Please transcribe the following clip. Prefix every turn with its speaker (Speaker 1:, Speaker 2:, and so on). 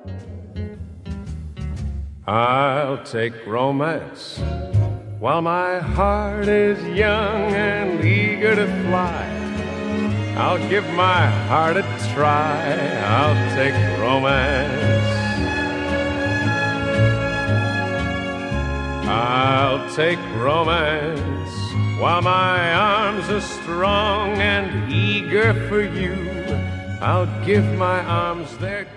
Speaker 1: I'll take romance while my heart is young and eager to fly. I'll give my heart a try. I'll take romance. I'll take romance while my arms are strong and eager for you. I'll give my arms their